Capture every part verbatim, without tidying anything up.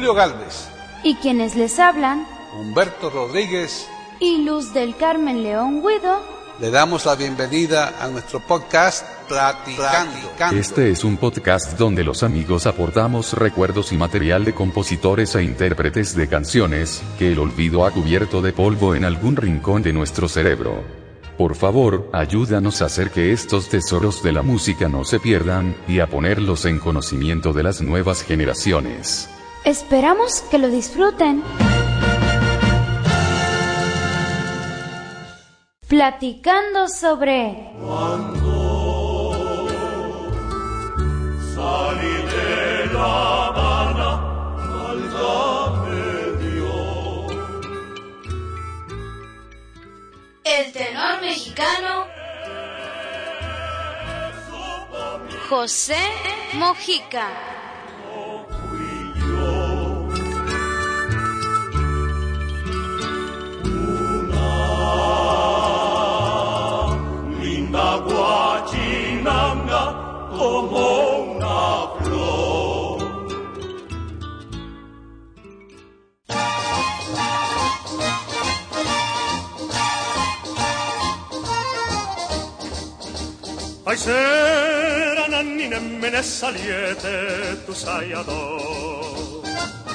Julio Galvez. Y quienes les hablan, Humberto Rodríguez y Luz del Carmen León Guido. Le damos la bienvenida a nuestro podcast Platicando. Este es un podcast donde los amigos aportamos recuerdos y material de compositores e intérpretes de canciones que el olvido ha cubierto de polvo en algún rincón de nuestro cerebro. Por favor, ayúdanos a hacer que estos tesoros de la música no se pierdan y a ponerlos en conocimiento de las nuevas generaciones. Esperamos que lo disfruten. Platicando sobre Cuando salí de La Habana, válgame Dios. el tenor mexicano José Mojica. Guachinanga como una flor. Ai sera nanni nemmene saliete tu sai adò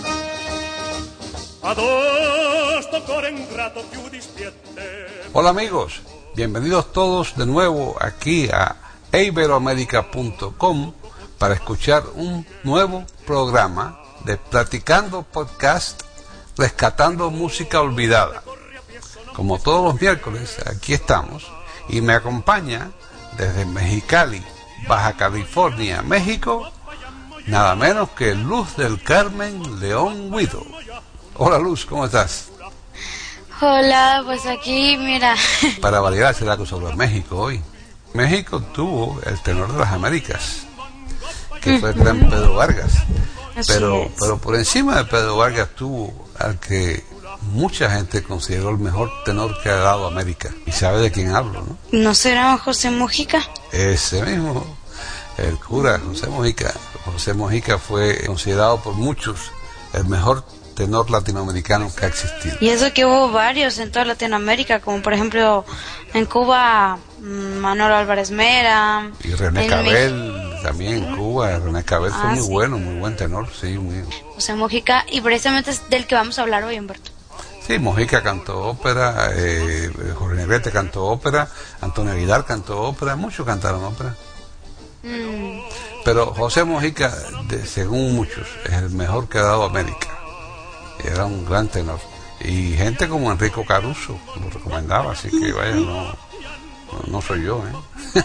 adò sto cuore ingrato più dispiette. Hola amigos, bienvenidos todos de nuevo aquí a iberoamerica punto com para escuchar un nuevo programa de Platicando Podcast, rescatando música olvidada. Como todos los miércoles, aquí estamos y me acompaña desde Mexicali, Baja California, México, nada menos que Luz del Carmen León Guido. Hola Luz, ¿cómo estás? Hola, pues aquí, mira. Para variar, será algo sobre México hoy. México tuvo el tenor de las Américas, que fue el gran Pedro Vargas. Pero, pero por encima de Pedro Vargas tuvo al que mucha gente consideró el mejor tenor que ha dado América. Y sabe de quién hablo, ¿no? ¿No será José Mojica? Ese mismo, el cura José Mojica. José Mojica fue considerado por muchos el mejor tenor latinoamericano que ha existido. Y eso que hubo varios en toda Latinoamérica, como por ejemplo en Cuba, Manuel Álvarez Mera. Y René en Cabell, Mi... también en Cuba. René Cabell fue ah, muy sí. bueno, muy buen tenor, sí, muy. José Mojica, y precisamente es del que vamos a hablar hoy, Humberto. Sí, Mojica cantó ópera, eh, Jorge Negrete cantó ópera, Antonio Aguilar cantó ópera, muchos cantaron ópera. Mm. Pero José Mojica, de, según muchos, es el mejor que ha dado América. Era un gran tenor. Y gente como Enrico Caruso lo recomendaba, así que vaya, no, no, no soy yo, ¿eh?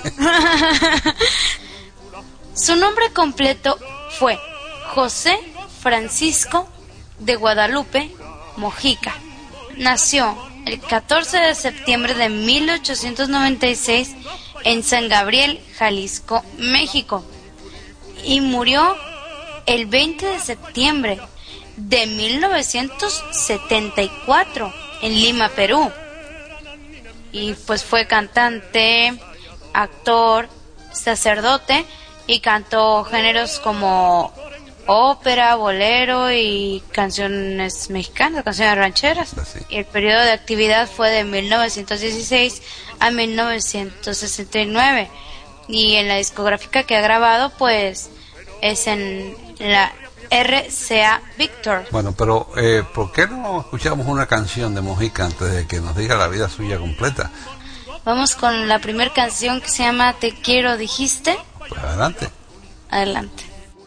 Su nombre completo fue José Francisco de Guadalupe Mojica. Nació el catorce de septiembre de mil ochocientos noventa y seis en San Gabriel, Jalisco, México, y murió el veinte de septiembre de mil novecientos setenta y cuatro en Lima, Perú. Y pues fue cantante, actor, sacerdote y cantó géneros como ópera, bolero y canciones mexicanas, canciones rancheras. Sí. Y el periodo de actividad fue de mil novecientos dieciséis a mil novecientos sesenta y nueve. Y en la discográfica que ha grabado pues es en la R C A Victor. Bueno, pero eh, ¿por qué no escuchamos una canción de Mojica antes de que nos diga la vida suya completa? Vamos con la primera canción que se llama Te quiero, dijiste. Pues adelante. Adelante.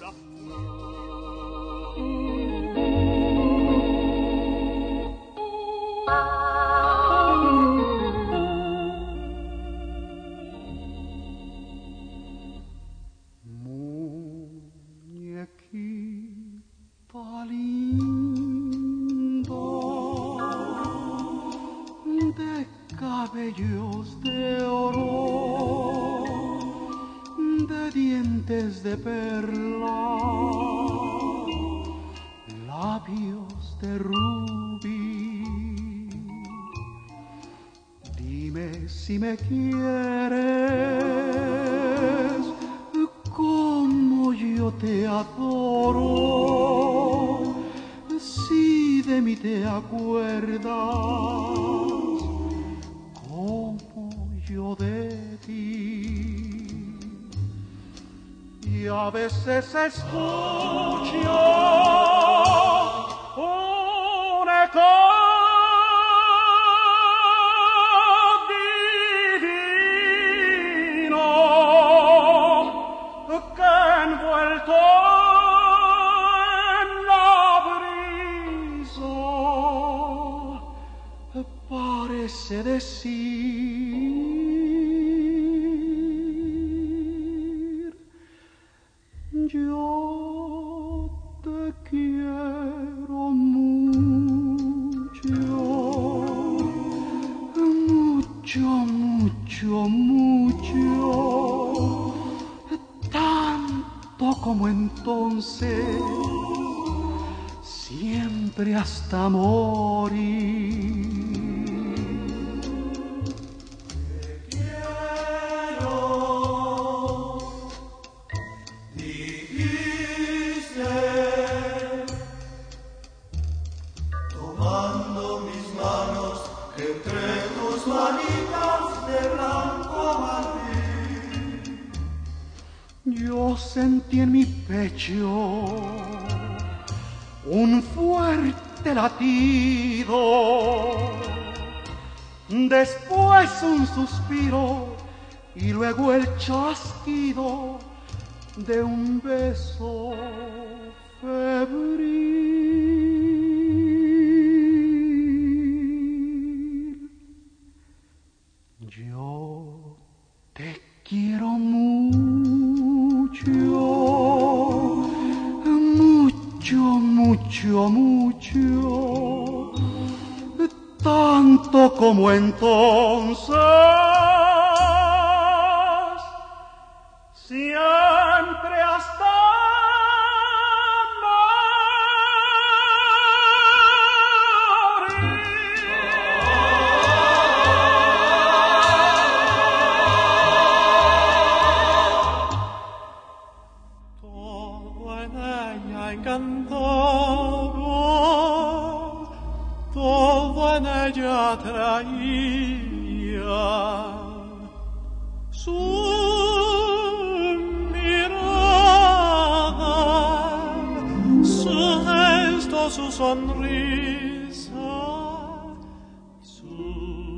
Cabellos de oro, de dientes de perla, labios de rubí. Dime si me quieres como yo te adoro. de mí te acuerdas, como yo de ti. Y a veces escucho un eco divino que envuelto en la brisa parece decir: yo te quiero mucho, mucho, mucho, mucho, tanto como entonces, siempre hasta morir. Yo sentí en mi pecho un fuerte latido, después un suspiro y luego el chasquido de un beso febril. Yo te quiero mucho, mucho, mucho, mucho, tanto como entonces, siempre hasta traía su mirada, su gesto, su sonrisa, su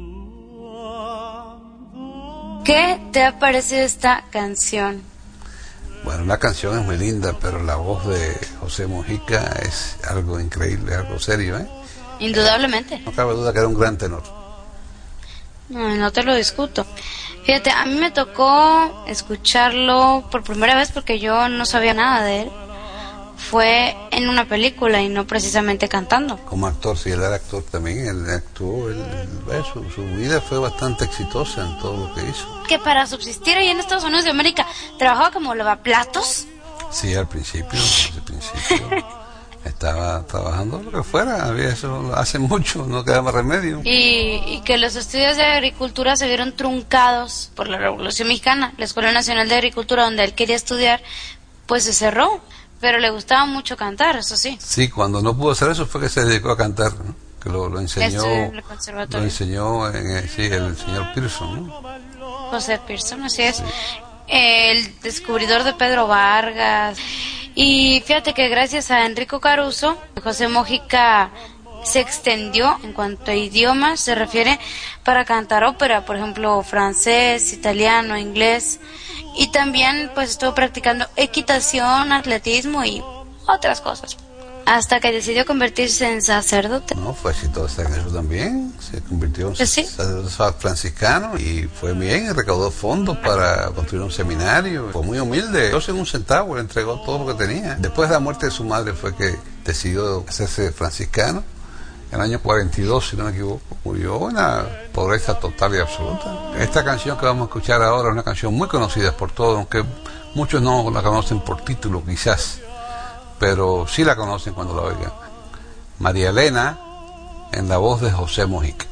andar. ¿Qué te ha parecido esta canción? Bueno, la canción es muy linda, pero la voz de José Mojica es algo increíble, algo serio, ¿eh? Indudablemente. No cabe duda que era un gran tenor. No, no te lo discuto. Fíjate, a mí me tocó escucharlo por primera vez porque yo no sabía nada de él. Fue en una película y no precisamente cantando. Como actor, sí, él era actor también. Él actuó, él, él, su, su vida fue bastante exitosa en todo lo que hizo. Que para subsistir ahí en Estados Unidos de América trabajaba como lavaplatos. Sí, al principio, al principio. Estaba trabajando lo que fuera, había eso hace mucho, no quedaba remedio. Y, y que los estudios de agricultura se vieron truncados por la Revolución Mexicana. La Escuela Nacional de Agricultura, donde él quería estudiar, pues se cerró, pero le gustaba mucho cantar, eso sí. Sí, cuando no pudo hacer eso fue que se dedicó a cantar, ¿no? Que lo, lo enseñó, lo enseñó en, sí, el señor Pearson, ¿no? José Pearson, así es. Sí. El descubridor de Pedro Vargas. Y fíjate que gracias a Enrico Caruso, José Mojica se extendió en cuanto a idiomas se refiere para cantar ópera, por ejemplo, francés, italiano, inglés, y también pues estuvo practicando equitación, atletismo y otras cosas, hasta que decidió convertirse en sacerdote. No, fue exitoso en eso también, se convirtió en ¿Sí? sacerdote franciscano y fue bien, y recaudó fondos para construir un seminario, fue muy humilde, no sin un centavo, le entregó todo lo que tenía. Después de la muerte de su madre fue que decidió hacerse franciscano, en el año cuarenta y dos, si no me equivoco, murió en una pobreza total y absoluta. Esta canción que vamos a escuchar ahora es una canción muy conocida por todos, aunque muchos no la conocen por título quizás, pero sí la conocen cuando la oigan. María Elena, en la voz de José Mojica.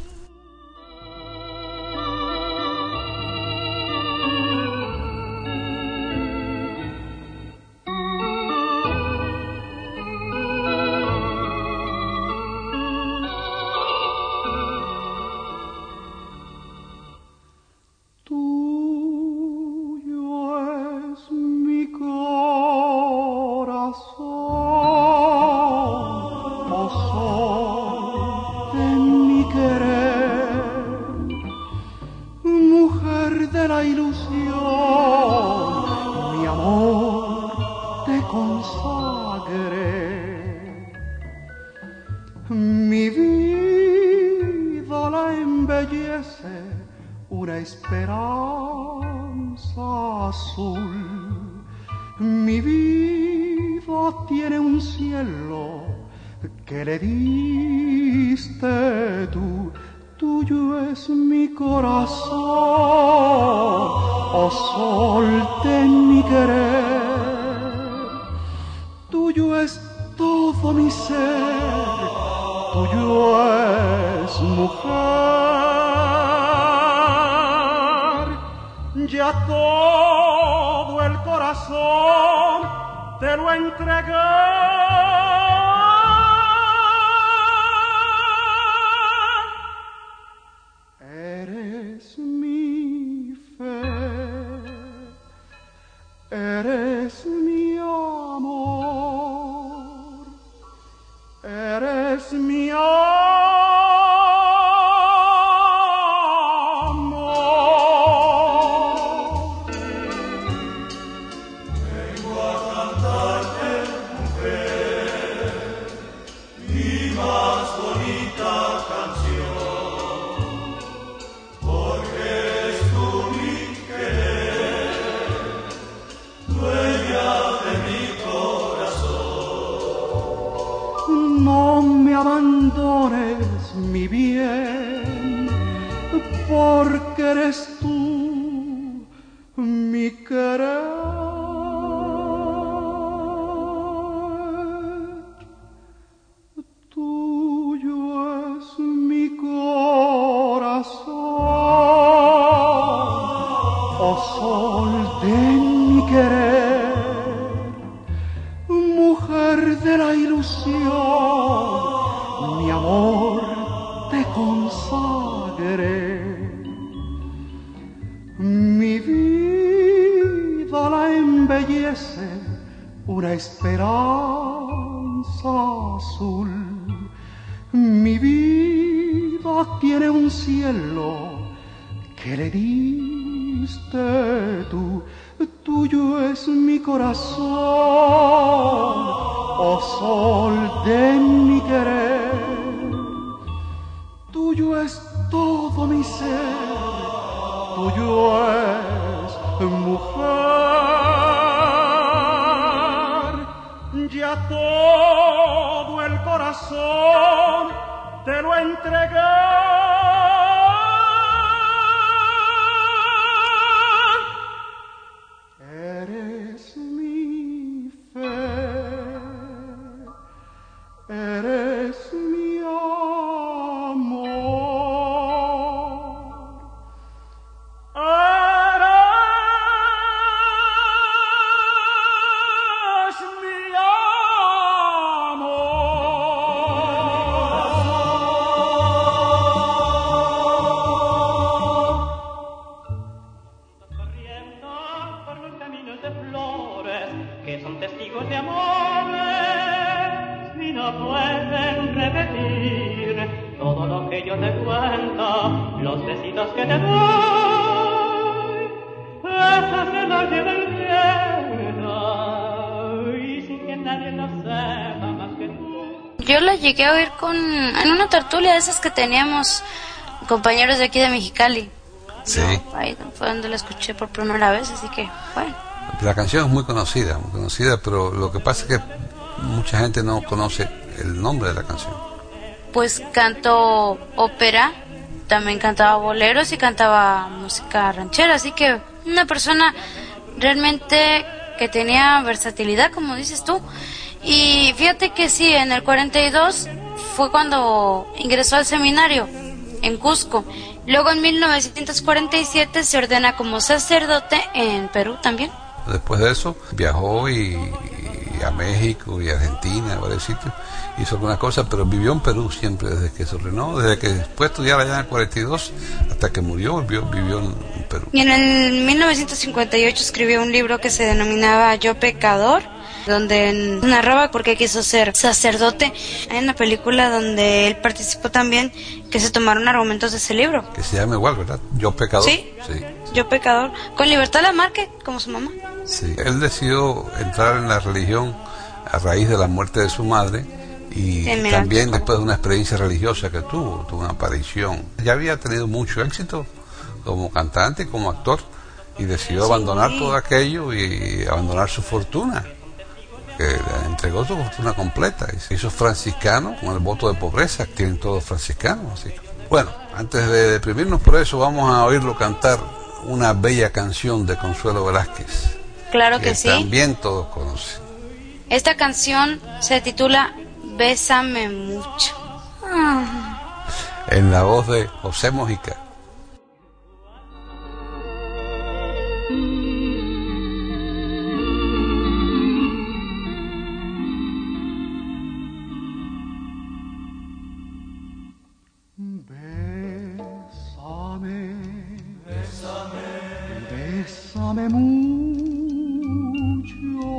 de la ilusión, mi amor, te consagre. Mi vida la embellece una esperanza azul. Mi vida tiene un cielo que le diste tú. Tuyo es mi corazón, oh sol de mi querer. Tuyo es todo mi ser, tuyo es mujer. Ya todo el corazón te lo entregué. Eres mi fe, eres mi amor, eres mi amor. Vengo a cantarte, mujer, mi más bonita canción. No me abandones, mi bien, porque eres tú mi querer. Tuyo es mi corazón, oh sol de mi querer. Mujer de la ilusión, mi amor, te consagre. Mi vida la embellece una esperanza azul. Mi vida tiene un cielo que le diste tú. Tuyo es mi corazón, oh sol de mi querer. Tuyo es todo mi ser, tuyo es mujer. Ya todo el corazón te lo entregué. Eres mi fe, eres mi amor, eres mi amor. Corriendo por los caminos de flores que son testigos de amores y no pueden repetir todo lo que yo te cuento, los besitos que te doy, esas se los lleva el viento y sin que nadie lo sepa más que tú. Yo la llegué a oír con en una tertulia de esas que teníamos compañeros de aquí de Mexicali. Sí. Ahí fue donde la escuché por primera vez, así que bueno. La canción es muy conocida, muy conocida, pero lo que pasa es que mucha gente no conoce el nombre de la canción. Pues cantó ópera, también cantaba boleros y cantaba música ranchera, así que una persona realmente que tenía versatilidad, como dices tú. Y fíjate que sí, en el cuarenta y dos fue cuando ingresó al seminario en Cusco. Luego en mil novecientos cuarenta y siete se ordena como sacerdote en Perú también. Después de eso viajó y, y a México y a Argentina, a varios sitios, hizo algunas cosas, pero vivió en Perú siempre desde que se ordenó, desde que después estudiar allá en el cuarenta y dos hasta que murió, vivió, vivió en, en Perú. Y en el mil novecientos cincuenta y ocho escribió un libro que se denominaba Yo Pecador, donde narraba por qué quiso ser sacerdote. Hay una película donde él participó también, que se tomaron argumentos de ese libro. Que se llama igual, ¿verdad? Yo pecador. Sí, sí. Yo pecador. Con Libertad Lamarque, como su mamá. Sí, él decidió entrar en la religión a raíz de la muerte de su madre y sí, también después de una experiencia religiosa que tuvo, tuvo una aparición. Ya había tenido mucho éxito como cantante y como actor y decidió sí. abandonar todo aquello y abandonar su fortuna, que le entregó su fortuna completa y se hizo franciscano con el voto de pobreza que tienen todos los franciscanos. Así que, bueno, antes de deprimirnos por eso, vamos a oírlo cantar una bella canción de Consuelo Velázquez. Claro que, que sí. También todos conocen. Esta canción se titula Bésame mucho. Ah. En la voz de José Mojica. Bésame mucho,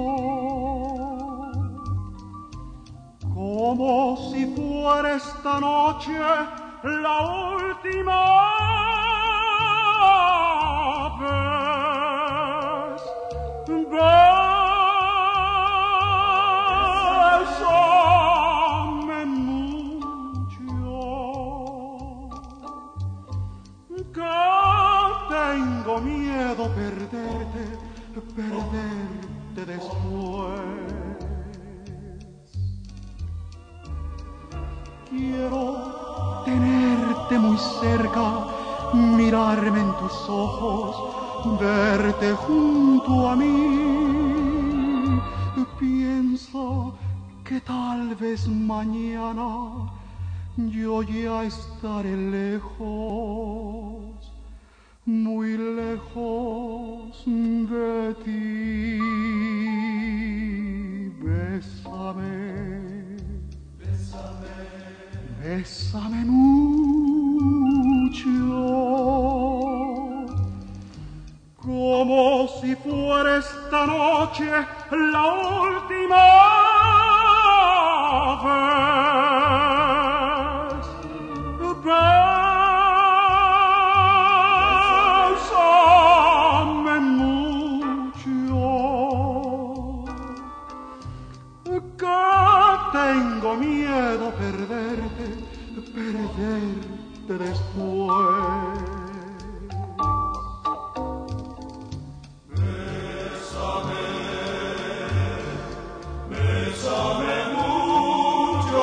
como si fuera esta noche la última vez. Bésame mucho, que tengo miedo perderte, perderte después. Quiero tenerte muy cerca, mirarme en tus ojos, verte junto a mí. Pienso que tal vez mañana yo ya estaré lejos, muy lejos de ti. Bésame, bésame, bésame mucho, como si fuera esta noche la última vez. Bésame mucho, que tengo miedo perderte, perderte después. Bésame, bésame mucho.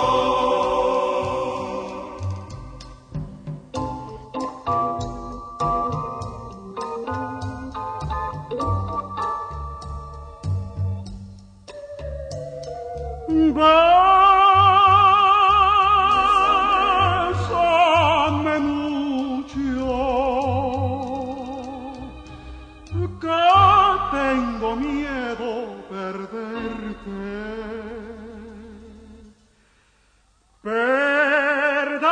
Bésame mucho, que tengo miedo perderte, perderte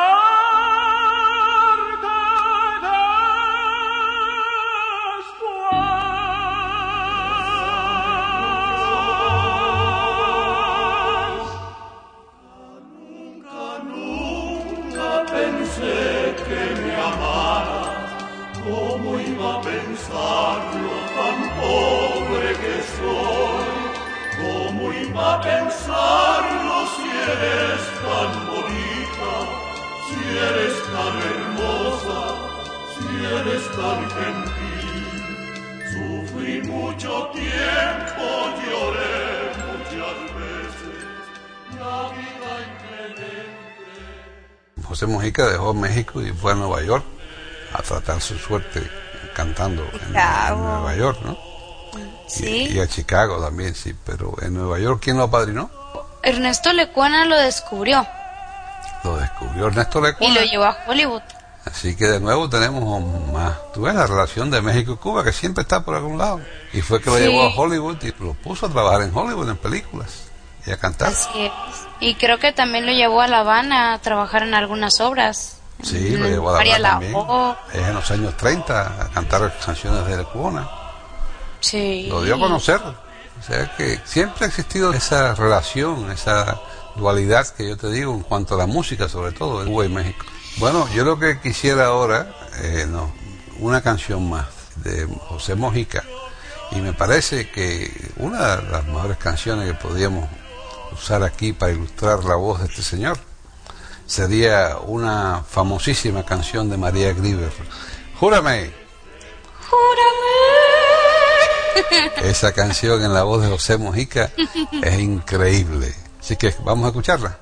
Pensé que me amaras, ¿cómo iba a pensarlo tan pobre que soy? ¿Cómo iba a pensarlo si eres tan bonita, si eres tan hermosa, si eres tan gentil? Sufrí mucho tiempo, lloré muchas veces, la vida inclemente. José Mojica dejó México y fue a Nueva York a tratar su suerte cantando en, en Nueva York, ¿no? Sí. Y, y a Chicago también, sí, pero en Nueva York, ¿quién lo apadrinó? Ernesto Lecuona lo descubrió. Lo descubrió Ernesto Lecuona. Y lo llevó a Hollywood. Así que de nuevo tenemos más. Tú ves la relación de México y Cuba, que siempre está por algún lado. Y fue que lo sí. llevó a Hollywood y lo puso a trabajar en Hollywood, en películas. Y a cantar. Así es. Y creo que también lo llevó a La Habana a trabajar en algunas obras. Sí, lo llevó a La Habana también. Es en los años treinta a cantar canciones de Lecuona. Sí. Lo dio a conocer O sea que siempre ha existido esa relación, esa dualidad que yo te digo en cuanto a la música, sobre todo en Cuba y México. Bueno, yo lo que quisiera ahora, eh, no, una canción más de José Mojica, y me parece que una de las mejores canciones que podríamos usar aquí para ilustrar la voz de este señor sería una famosísima canción de María Grieber, Júrame. Júrame. Esa canción en la voz de José Mojica es increíble, así que vamos a escucharla.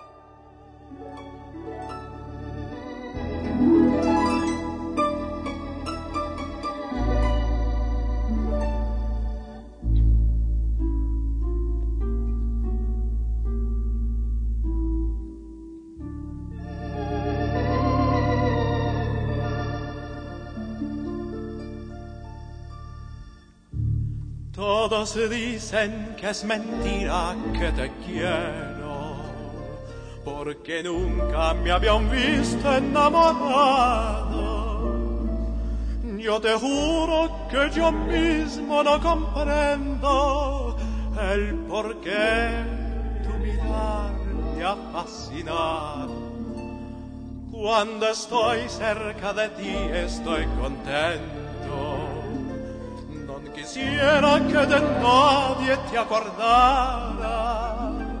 Todos dicen que es mentira que te quiero, porque nunca me habían visto enamorado. Yo te juro que yo mismo no comprendo el por qué tu mirar me ha fascinado. Cuando estoy cerca de ti estoy contento. Quisiera que de nadie te acordaras.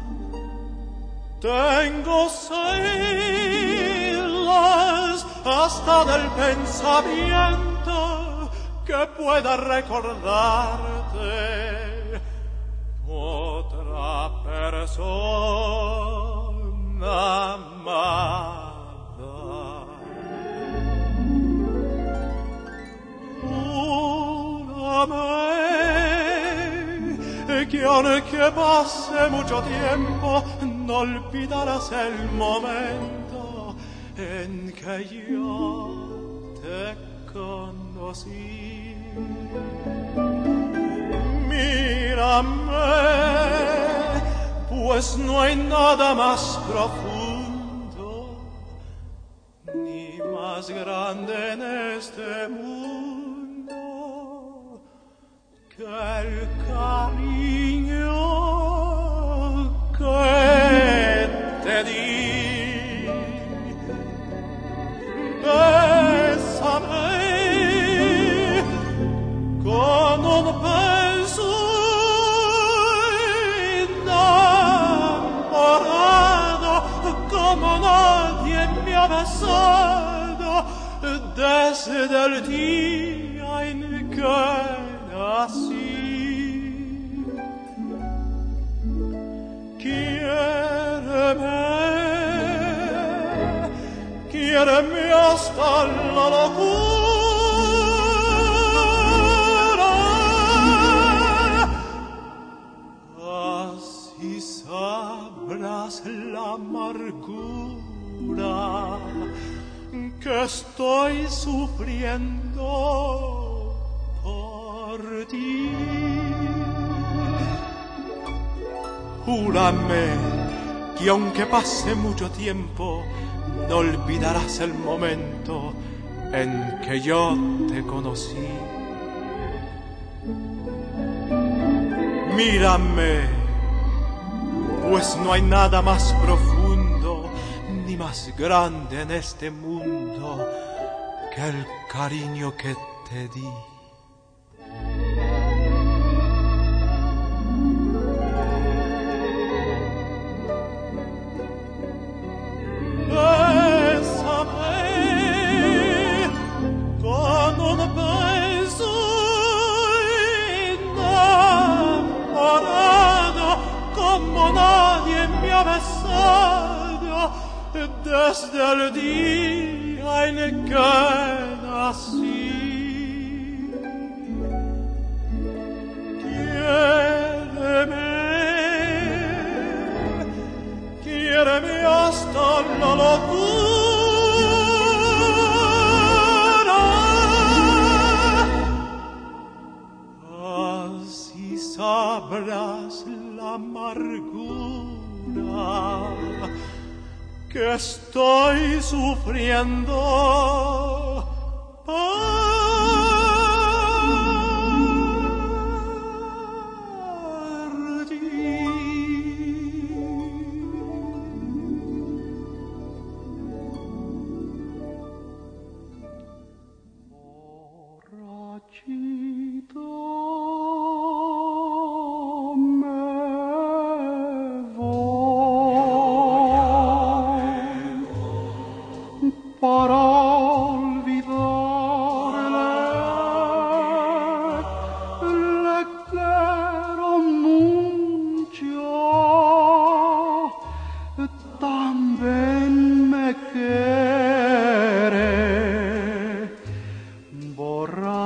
Tengo celos hasta del pensamiento que pueda recordarte otra persona amada. Que aunque pase mucho tiempo no olvidarás el momento en que yo te conocí. Mírame, pues no hay nada más profundo ni más grande en este mundo que el cariño que te di. Bésame con un beso enamorado como nadie me ha besado desde el día en que así. Quiéreme, quiéreme hasta la locura, así sabrás la amargura que estoy sufriendo por ti. Júrame que aunque pase mucho tiempo, no olvidarás el momento en que yo te conocí. Mírame, pues no hay nada más profundo ni más grande en este mundo que el cariño que te di. Bésame con un beso enamorado como nadie me ha besado desde el día en que nací. Quiéreme, quiéreme hasta la locura, así sabrás la amargura que estoy sufriendo por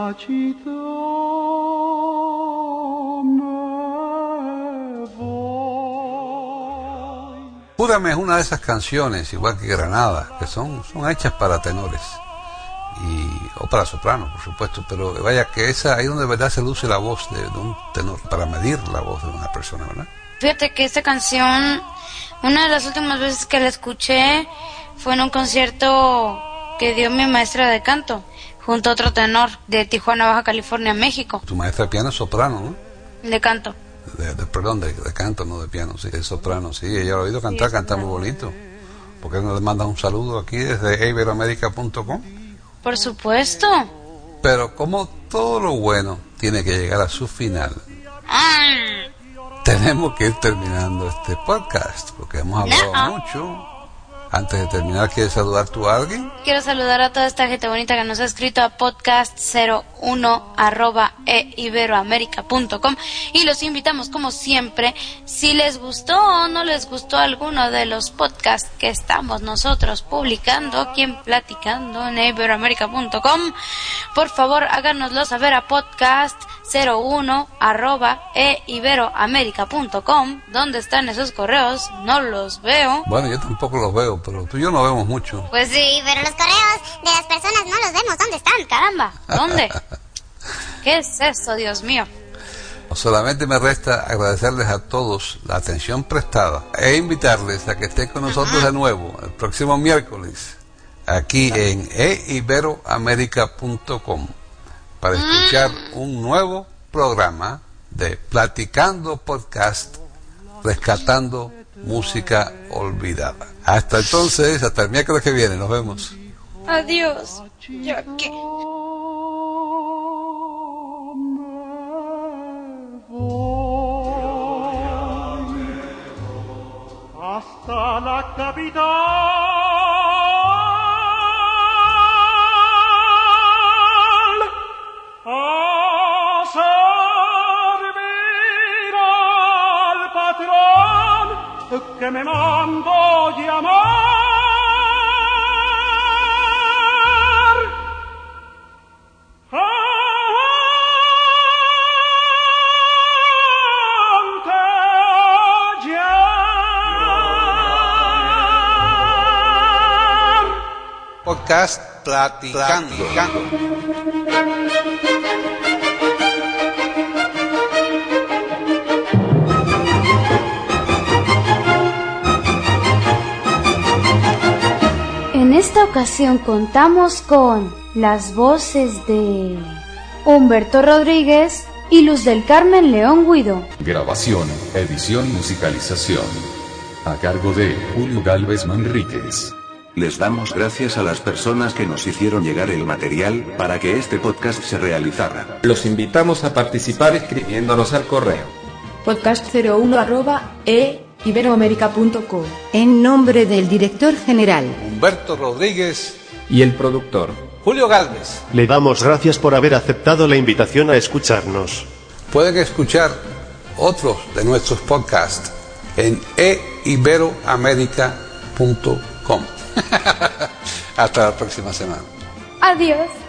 marchito me voy. Júrame es una de esas canciones, igual que Granada, que son, son hechas para tenores. Y, o para sopranos, por supuesto, pero vaya que esa ahí donde de verdad se luce la voz de, de un tenor, para medir la voz de una persona, ¿verdad? Fíjate que esta canción, una de las últimas veces que la escuché fue en un concierto que dio mi maestra de canto, junto a otro tenor de Tijuana, Baja California, México. Tu maestra de piano es soprano, ¿no? De canto. De, de, perdón, de, de canto, no de piano, sí, es soprano, sí, ella lo ha oído cantar, sí, canta muy bonito. ¿Por qué no le mandas un saludo aquí desde iberoamerica punto com? Por supuesto. Pero como todo lo bueno tiene que llegar a su final, mm. tenemos que ir terminando este podcast, porque hemos hablado no. mucho. Antes de terminar, ¿quieres saludar tú a alguien? Quiero saludar a toda esta gente bonita que nos ha escrito a podcast cero uno arroba e iberoamerica punto com y los invitamos como siempre, si les gustó o no les gustó alguno de los podcasts que estamos nosotros publicando aquí en Platicando en iberoamerica punto com, por favor háganoslo saber a podcast cero uno arroba e iberoamerica punto com. ¿Dónde están esos correos? No los veo. Bueno, yo tampoco los veo, pero tú y yo no vemos mucho. Pues sí, pero los correos de las personas no los vemos. ¿Dónde están? Caramba, ¿dónde? ¿Qué es eso, Dios mío? Solamente me resta agradecerles a todos la atención prestada e invitarles a que estén con nosotros de nuevo el próximo miércoles aquí en e iberoamerica punto com para escuchar un nuevo programa de Platicando Podcast, rescatando música olvidada. Hasta entonces, hasta el miércoles que viene, nos vemos. Adiós. ¿Ya qué? Hasta la capital a servir al patrón que me mandó llamar. Podcast Platicando. Platicando. En esta ocasión contamos con las voces de Humberto Rodríguez y Luz del Carmen León Guido. Grabación, edición y musicalización a cargo de Julio Gálvez Manríquez. Les damos gracias a las personas que nos hicieron llegar el material para que este podcast se realizara. Los invitamos a participar escribiéndonos al correo podcast cero uno arroba e iberoamerica punto com. En nombre del director general Humberto Rodríguez y el productor Julio Gálvez, le damos gracias por haber aceptado la invitación a escucharnos. Pueden escuchar otros de nuestros podcasts en e iberoamerica punto com. Hasta la próxima semana. Adiós.